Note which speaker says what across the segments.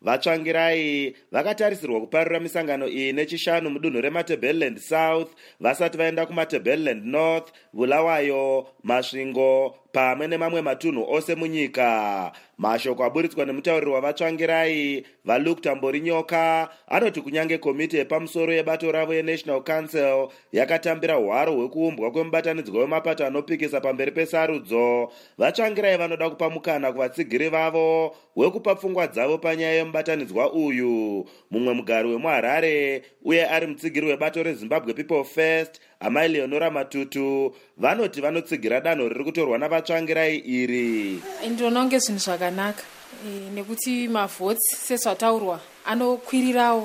Speaker 1: Vatsvangirai vakatarisirwa kuparura misangano iyi nechishanu mudunhu reMatabeleland South vasati vaenda kuMatabeleland North, Bulawayo, Masvingo pamwe nemamwe matunhu ose munyika. Mashoko aburitswa nemutauriri wavatsvangirai vaLuke Tamborinyoka anoti kunyange komiti yepamusoro yebato ravo yeNational Council yakatambira hwaro hwekuumbwa kwemubatanidzwa wemapato anopikisa pamberi pesarudzo, vatsvangirai vanoda kupa mukana kuvatsigiri vavo wekupa pfungwa dzavo panyaya yemubatanidzwa uyu. Mumwe mugari wemuHarare uye ari mutsigiri webato reZimbabwe People First, Amai Leonora Matutu, vanoti vanotsigira danho riri kutorwa navatsvangirai iri.
Speaker 2: Ndinoona kunge zvinhu zvakanaka nekuti mavhotsi sezvataurwa anokwirirawo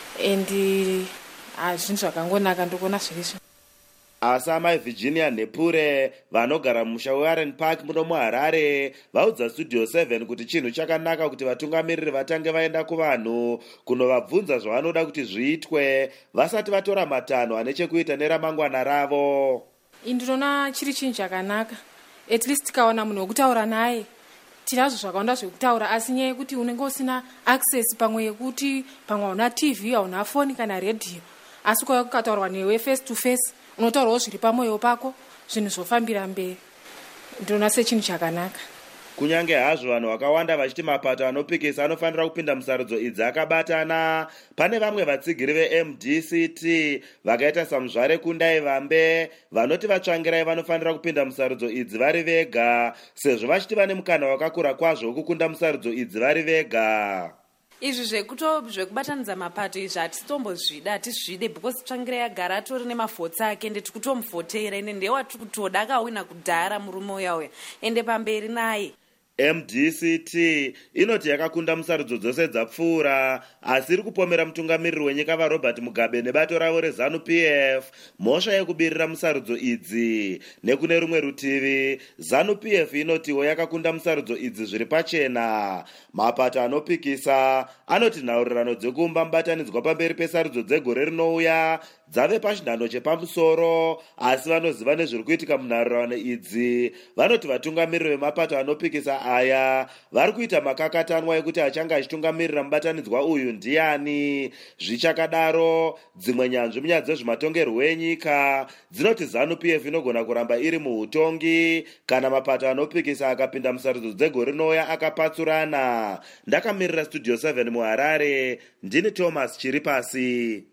Speaker 2: endi zvinhu zvakangonaka ndokuona zvirizvo.
Speaker 1: Asi Amai Virginia Nepure vanogara mumusha weWarren Park muno muHarare vaudza Studio 7 kuti chinhu chakanaka kuti vatungamiriri vatange vaenda kuvanhu kunovabvunza zvavanoda kuti zviitwe vasati vatora matanho ane chekuita neramangwana ravo.
Speaker 2: Ndinoona chiri chinhu chakanaka, at least tikaona munhu wekutaura naye tinazvo zvakawanda zvekutaura, asi nyaya yekuti unenge usina access pamwe yekuti pamwe hauna TV hauna foni kana radio, asi ukauya kukataurwa newe face to face unotaurawo zviri pamwoyo pako, zvinhu zvofambira mberi. Ndinoona sechinhu chakanaka.
Speaker 1: Kunyange hazvo vanhu vakawanda vachiti mapato anopikisa anofanira kupinda musarudzo idzi akabatana, pane vamwe vatsigiri veMDCT vakaita saMuzvare Kundai Vambe vanoti vatsvangirai vanofanira kupinda musarudzo idzi vari vega, sezvo vachiti vane mukana wakakura kwazvo wekukunda musarudzo idzi vari vega.
Speaker 3: Izvi zvekubatanidza mapato izvi hatitombozvida, hatizvide because Tsvangirai agara atori nemavhotsi ake ende tikutomuvhotera ende ndewatiri kutoda akawina kudhara murume uyauya ende pamberi naye.
Speaker 1: MDCT inoti yakakunda musarudzo dzose dzapfuura, asi iri kupomera mutungamiriri wenyika vaRobert Mugabe nebato ravo reZANU-PF mhosva yekubirira musarudzo idzi. Nekune rumwe rutivi, ZANU-PF inotiwo yakakunda musarudzo idzi zviri pachena. Mapato anopikisa anoti nhaurirano dzekuumba mubatanidzwa pamberi pesarudzo dzegore rinouya dzave pachinhano chepamusoro, asi vanoziva nezviri kuitika munhaurirano idzi vanoti vatungamiriri vemapato anopikisa aya vari kuita makakatanwa ekuti achange achitungamirira mubatanidzwa uyu ndiani. Zvichakadaro, dzimwe nyanzvi munyaya dzezvematongerwo enyika dzinoti ZANU-PF inogona kuramba iri muutongi kana mapato anopikisa akapinda musarudzo dzegore rinouya akapatsurana. Ndakamirira Studio 7 muHarare, ndini Thomas Chiripasi.